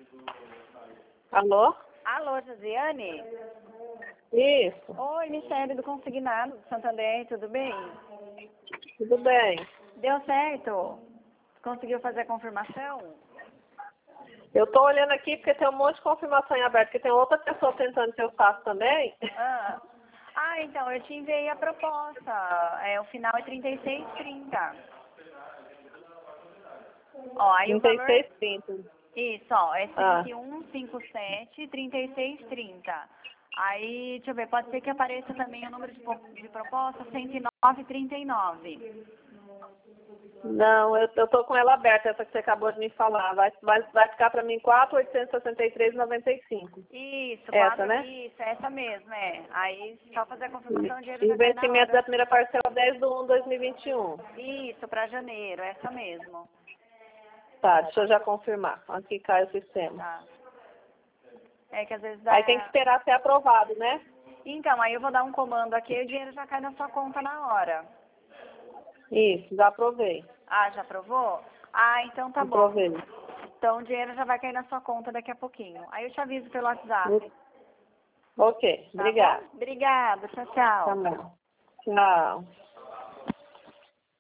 Alô? Alô, Josiane? Isso, Oi, Michele do Consignado do Santander, tudo bem? tudo bem. Deu certo? Conseguiu fazer a confirmação? Eu tô olhando aqui porque tem um monte de confirmação em aberto, porque tem outra pessoa tentando que eu faça também. Então, eu te enviei a proposta. O final é 36,30. Ó, aí o valor... 36,30. Isso, ó, é Ah, 3157, 36,30. Aí, deixa eu ver, pode ser que apareça também o número de proposta 109,39. não, eu tô com ela aberta, essa que você acabou de me falar. Vai ficar para mim 4.863,95. Isso, Essa, né? isso, essa mesmo, é. Aí, só fazer a confirmação, o dinheiro E já o cai na vencimento da hora. primeira parcela 10/1/2021. Isso, para janeiro, essa mesmo. Tá, deixa eu já confirmar. Aqui cai o sistema. Tá. É que às vezes Aí tem que dá... esperar ser aprovado, né? Então, aí eu vou dar um comando aqui e o dinheiro já cai na sua conta na hora. Isso, já aprovei. Ah, já aprovou? Ah, então tá bom. Aprovei. Então o dinheiro já vai cair na sua conta daqui a pouquinho. Aí eu te aviso pelo WhatsApp. Ok, Tá obrigada. bom? Obrigada. Tchau, Tá tchau. bom. Tchau.